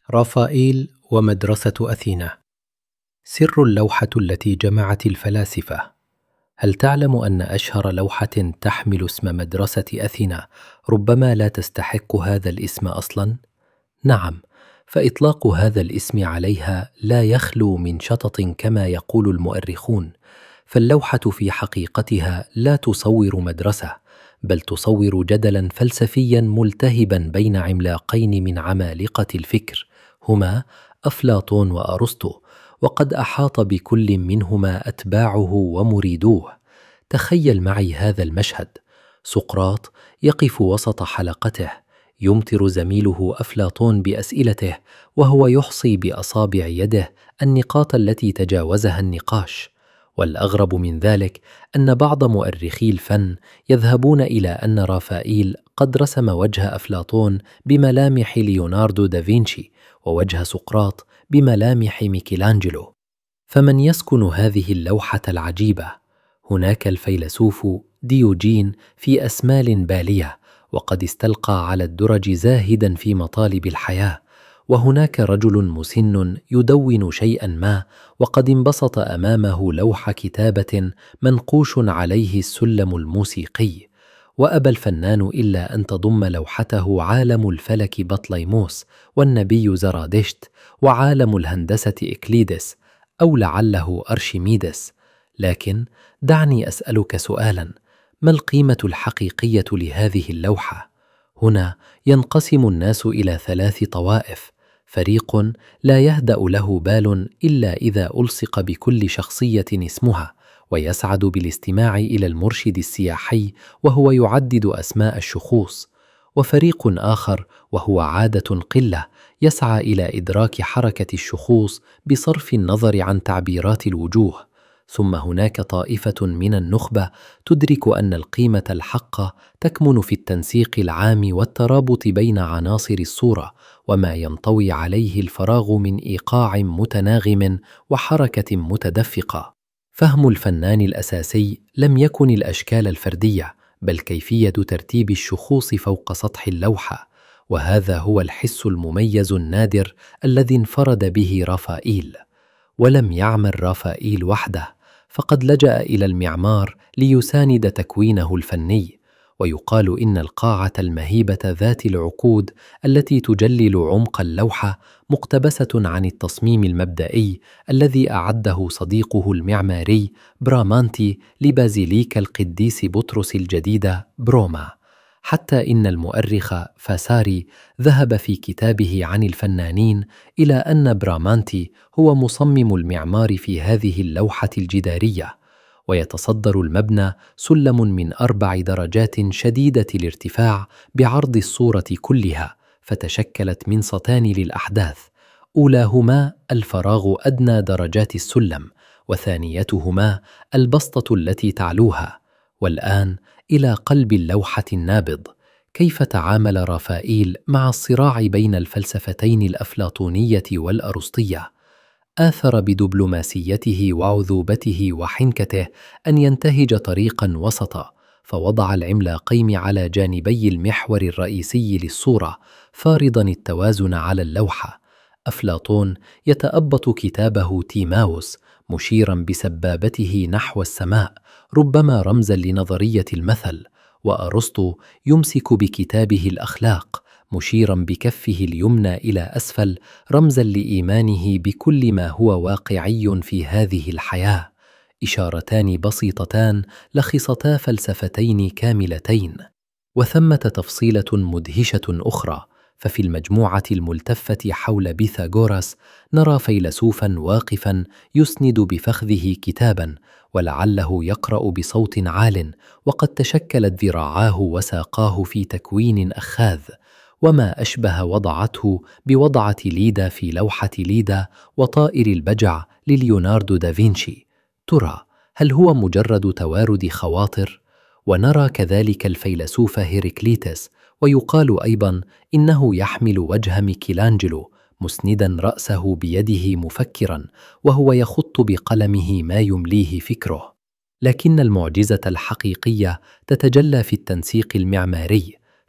رافائيل ومدرسة أثينا. سر اللوحة التي جمعت الفلاسفة. هل تعلم أن أشهر لوحة تحمل اسم مدرسة أثينا ربما لا تستحق هذا الاسم أصلاً؟ نعم، فإطلاق هذا الاسم عليها لا يخلو من شطط كما يقول المؤرخون، فاللوحة في حقيقتها لا تصور مدرسة، بل تصور جدلاً فلسفياً ملتهباً بين عملاقين من عمالقة الفكر، هما أفلاطون وأرسطو، وقد أحاط بكل منهما أتباعه ومريدوه. تخيل معي هذا المشهد: سقراط يقف وسط حلقته، يمطر زميله أفلاطون بأسئلته، وهو يحصي بأصابع يده النقاط التي تجاوزها النقاش. والأغرب من ذلك أن بعض مؤرخي الفن يذهبون إلى أن رافائيل قد رسم وجه أفلاطون بملامح ليوناردو دافنشي، ووجه سقراط بملامح ميكелانجلو. فمن يسكن هذه اللوحة العجيبة؟ هناك الفيلسوف ديوجين في أسمال بالية، وقد استلقى على الدرج زاهدا في مطالب الحياة، وهناك رجل مسن يدون شيئا ما، وقد انبسط أمامه لوح كتابة منقوش عليه السلم الموسيقي، وأبى الفنان إلا أن تضم لوحته عالم الفلك بطليموس، والنبي زرادشت، وعالم الهندسة إكليدس، أو لعله أرشميدس. لكن دعني أسألك سؤالا: ما القيمة الحقيقية لهذه اللوحة؟ هنا ينقسم الناس إلى 3 طوائف: فريق لا يهدأ له بال إلا إذا ألصق بكل شخصية اسمها، ويسعد بالاستماع إلى المرشد السياحي وهو يعدد أسماء الشخوص. وفريق آخر، وهو عادة قلة، يسعى إلى إدراك حركة الشخوص بصرف النظر عن تعبيرات الوجوه. ثم هناك طائفة من النخبة تدرك أن القيمة الحقة تكمن في التنسيق العام والترابط بين عناصر الصورة، وما ينطوي عليه الفراغ من إيقاع متناغم وحركة متدفقة. فهم الفنان الأساسي لم يكن الأشكال الفردية، بل كيفية ترتيب الشخوص فوق سطح اللوحة، وهذا هو الحس المميز النادر الذي انفرد به رافائيل. ولم يعمل رافائيل وحده، فقد لجأ إلى المعمار ليساند تكوينه الفني، ويقال إن القاعة المهيبة ذات العقود التي تجلل عمق اللوحة مقتبسة عن التصميم المبدئي الذي أعده صديقه المعماري برامانتي لبازيليكا القديس بطرس الجديدة بروما. حتى إن المؤرخ فاساري ذهب في كتابه عن الفنانين إلى أن برامانتي هو مصمم المعمار في هذه اللوحة الجدارية. ويتصدر المبنى سلم من 4 درجات شديدة الارتفاع بعرض الصورة كلها، فتشكلت منصتان للأحداث: أولاهما الفراغ أدنى درجات السلم، وثانيتهما البسطة التي تعلوها. والآن إلى قلب اللوحة النابض. كيف تعامل رافائيل مع الصراع بين الفلسفتين الأفلاطونية والأرسطية؟ آثر بدبلوماسيته وعذوبته وحنكته أن ينتهج طريقا وسطا، فوضع العملاقين على جانبي المحور الرئيسي للصورة، فارضا التوازن على اللوحة. أفلاطون يتأبط كتابه تيماوس مشيرا بسبابته نحو السماء، ربما رمزا لنظرية المثل، وأرسطو يمسك بكتابه الأخلاق مشيرا بكفه اليمنى إلى أسفل، رمزا لإيمانه بكل ما هو واقعي في هذه الحياة. إشارتان بسيطتان لخصتا فلسفتين كاملتين. وثمة تفصيلة مدهشة أخرى، ففي المجموعة الملتفة حول بيثاغورس نرى فيلسوفا واقفا يسند بفخذه كتابا، ولعله يقرأ بصوت عال، وقد تشكلت ذراعاه وساقاه في تكوين أخاذ، وما أشبه وضعته بوضعة ليدا في لوحة ليدا وطائر البجع لليوناردو دافنشي. ترى هل هو مجرد توارد خواطر؟ ونرى كذلك الفيلسوف هيراكليتس، ويقال أيضا إنه يحمل وجه ميكелانجلو مسندا رأسه بيده مفكرا، وهو يخط بقلمه ما يمليه فكره. لكن المعجزة الحقيقية تتجلى في التنسيق المعماري،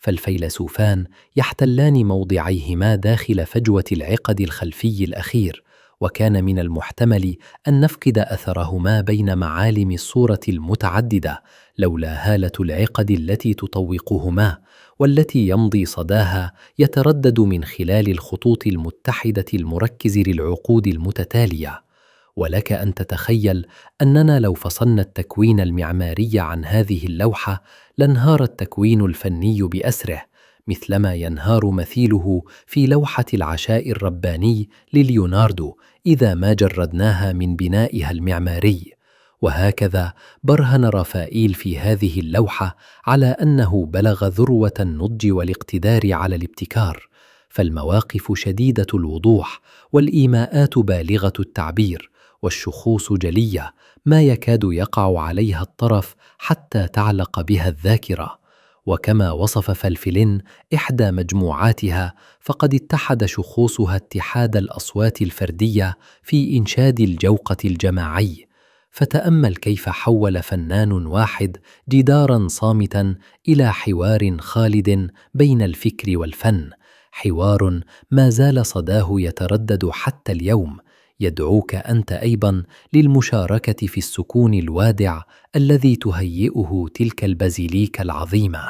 فالفيلسوفان يحتلان موضعيهما داخل فجوة العقد الخلفي الأخير، وكان من المحتمل أن نفقد أثرهما بين معالم الصورة المتعددة لولا هالة العقد التي تطوقهما، والتي يمضي صداها يتردد من خلال الخطوط المتحدة المركز للعقود المتتالية. ولك أن تتخيل أننا لو فصلنا التكوين المعماري عن هذه اللوحة لانهار التكوين الفني بأسره، مثلما ينهار مثيله في لوحة العشاء الرباني لليوناردو إذا ما جردناها من بنائها المعماري. وهكذا برهن رافائيل في هذه اللوحة على أنه بلغ ذروة النضج والاقتدار على الابتكار، فالمواقف شديدة الوضوح، والإيماءات بالغة التعبير، والشخوص جلية ما يكاد يقع عليها الطرف حتى تعلق بها الذاكرة. وكما وصف فالفلين إحدى مجموعاتها، فقد اتحد شخوصها اتحاد الأصوات الفردية في إنشاد الجوقة الجماعي. فتأمل كيف حول فنان واحد جداراً صامتاً إلى حوار خالد بين الفكر والفن، حوار ما زال صداه يتردد حتى اليوم، يدعوك أنت أيضاً للمشاركة في السكون الوادع الذي تهيئه تلك البازيليكا العظيمة.